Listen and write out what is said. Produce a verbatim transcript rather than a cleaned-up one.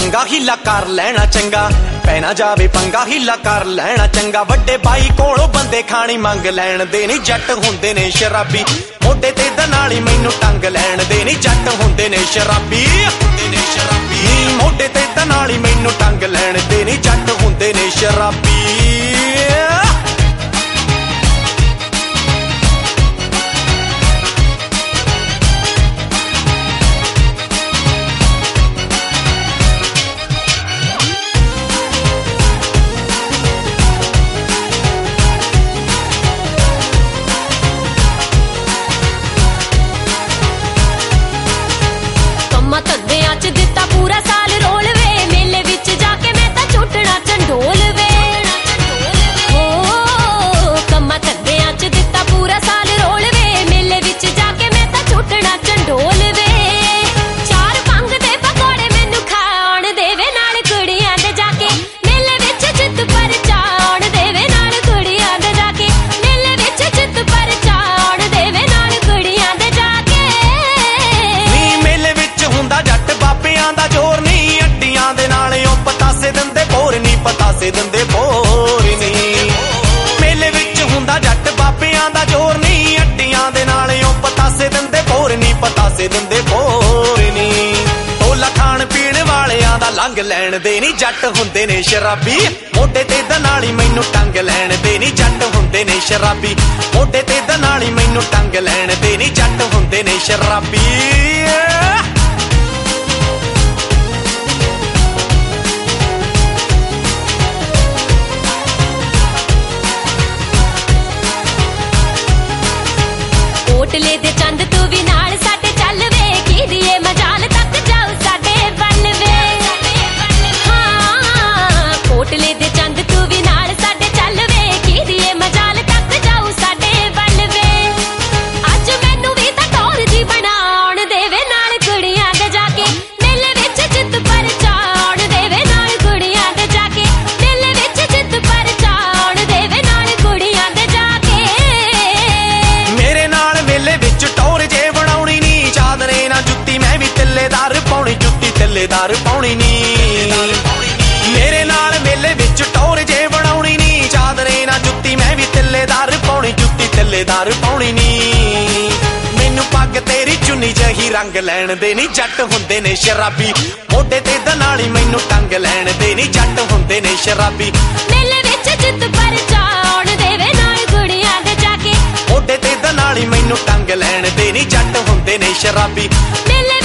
पंगा हीला कर लेना चंगा, पै ना जावे पंगा हीला कर लेना चंगा। वड्डे बाई कोलों बंदे खानी मंग लैण दे नी, जट हुंदे ने शराबी मोढे ते दनाली मैनू टंग लैण दे नी, जट हुंदे ने शराबी मोढे ते दनाली मैनू टंग लैण दे नी, जट हुंदे ने शराबी। पतासे दिंदे भोर नी, मेले विच हुंदा जट बाबियां दा जोर नी, अड्डियां दे नाल ओ पतासे दिंदे भोर नी, पतासे दिंदे भोर नी। ढोला खाण पीण वालियां दा लंघ लैण दे नी, जट हुंदे ने शराबी मोढे ते दनाली मैनू टंग लैण दे नी, जट हुंदे ने शराबी मोढे ते दनाली मैनू टंग लैण दे नी, जट हुंदे ने शराबी। कोटले दे चंद तू भी नाल साडे चल वे, की दिए मजाल तक जाओ साडे बल वे। हाँ कोटले दे चंद तू भी नाल साडे चल वे, की दिए मजाल तक जाओ साडे बल वे। अज मैनू भी तां टोर जी बनाउण देवे नाल कुड़ियां दे जाके, मेले विच जित परचाउण देवे नाल कुड़ियां दे जाके, मेले विच जित परचाउण देवे नाल कुड़ियां दे जाके। मेरे नाल मेले विच टोर जे बनाउणी नी, चादरे ना जुत्ती मैं भी तिल्लेदार पाउणी, जुत्ती तिल्लेदार पाउणी नी। मेरे नाल मेले विच टोर जे बनाउणी नी, चादरे ना जुत्ती मैं भी तिल्लेदार पाउणी, जुत्ती तिल्लेदार पाउणी नी। मैनू पग तेरी चुन्नी जही रंग लैण दे नी, जट हुंदे ने शराबी मोढे ते दनाली मैनू टंग लैण दे नी, जट हुंदे ने शराबी। मेले विच जित परचाउण देवे नाल कुड़ियां दे जाके, मोढे ते दनाली मैनू टंग लैण दे नी, जट हुंदे ने शराबी।